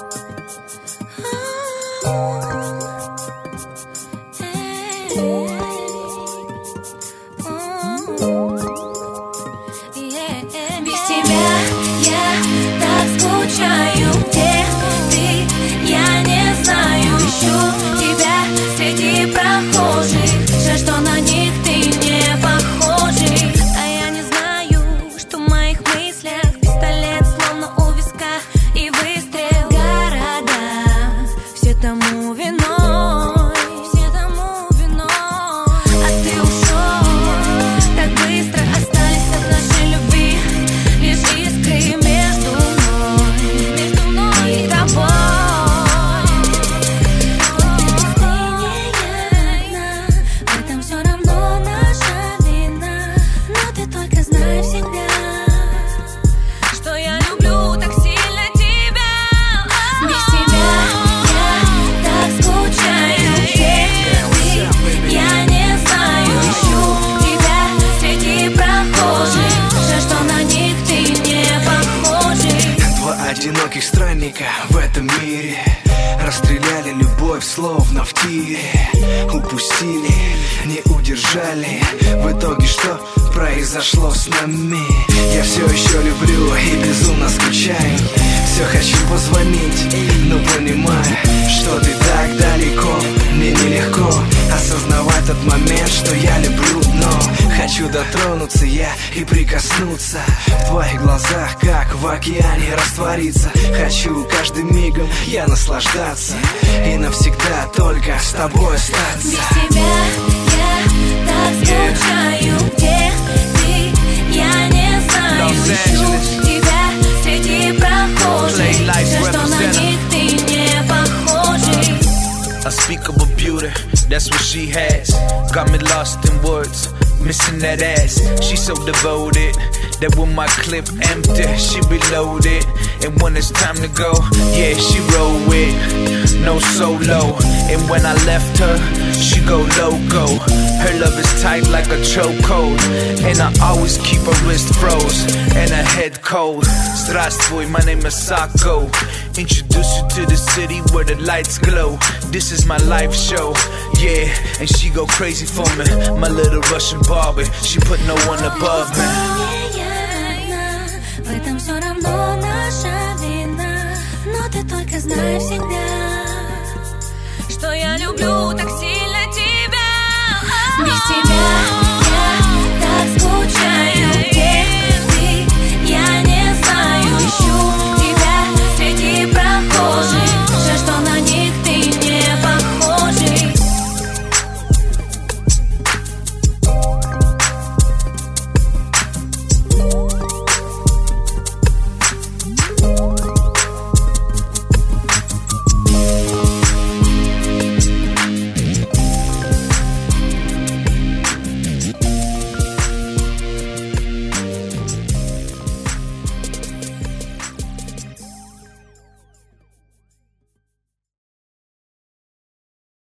Без тебя я так скучаю. Где ты? Я не знаю. Ищу тебя среди прохожих. Жаль, что на них ты не похожий. А я не знаю, что в моих мыслях пистолет словно у виска и выстрел. Города, все тому виной, все тому виной. А ты ушел так быстро, остались от нашей любви лишь искры между мной и тобой. В этом все равно наша вина, но ты только знай всегда, что я люблю так сильно тебя. Без тебя я так скучаю. Где ты? Я не знаю. Ищу тебя среди прохожих. Жаль, что на них ты не похожий. Два одиноких странника в этом мире расстреляли любовь словно в тире. Упустили, не удержали. В итоге что произошло с нами? Я все еще люблю и безумно скучаю. Все хочу позвонить, но понимаю, что ты так далеко. Мне нелегко осознавать тот момент, что я люблю, но хочу дотронуться я и прикоснуться. В твоих глазах, как в океане, раствориться. Хочу каждым мигом я наслаждаться и навсегда только с тобой остаться. Без тебя я так скучаю. Где ты? Я не знаю. Ищу тебя среди прохожих. Жаль, что на них ты не похожий. Unspeakable beauty, that's what she has. Got me lost in words, missing that ass. She's so devoted that when my clip empty, she reloaded. And when it's time to go, yeah, she roll with no solo. And when I left her, she go loco. Her love is tight like a chokehold, and I always keep her wrist froze and her head cold. Здравствуй, my name is Sako. Introduce you to the city where the lights glow. This is my life show, yeah, and she go crazy for me. My little Russian Barbie, she put no one above me. В этом все равно наша вина, но ты только знай всегда, что я люблю так сильно тебя. Без тебя